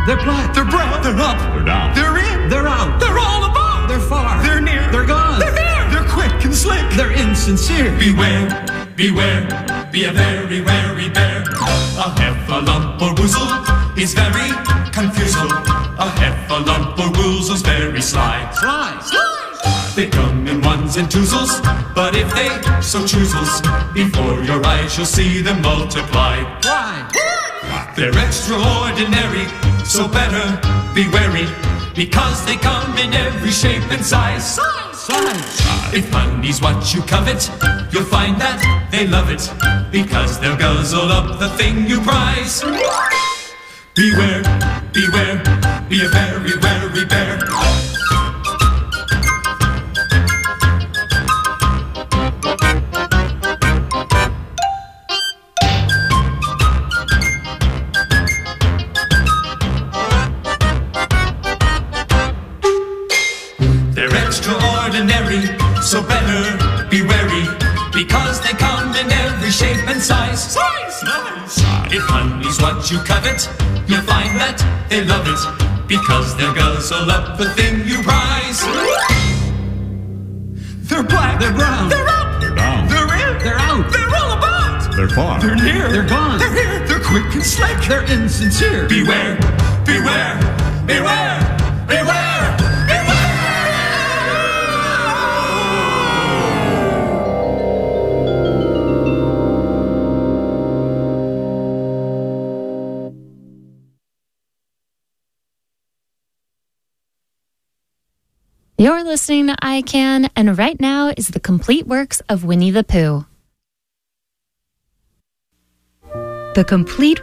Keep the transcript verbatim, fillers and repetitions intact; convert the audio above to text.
They're black. They're brown. They're up. They're down. They're in. They're out. They're all about. They're far. They're near. They're gone. They're here. They're quick and slick. They're insincere. Beware, beware, be a very wary bear. A heffalump or woozle is very confusal. A heffalump or woozle's very sly. Sly. Sly. They come in ones and twosles, but if they so choosels, before your eyes you'll see them multiply. Why? They're extraordinary, so better be wary, because they come in every shape and size. Size. Size. If money's what you covet, you'll find that they love it, because they'll guzzle up the thing you prize. Beware, beware, be a very wary bear. They're extraordinary, so better be wary, because they come in every shape and size. Size! Size! If money's what you covet, you'll find that they love it, because they'll guzzle up the thing you prize. They're black. They're brown. They're up. They're down. They're in. They're out. They're all about. They're far. They're near. They're gone. They're here. They're quick and slick. They're insincere. Beware, beware, beware, beware, beware. You're listening to I Can, and right now is the complete works of Winnie the Pooh. The complete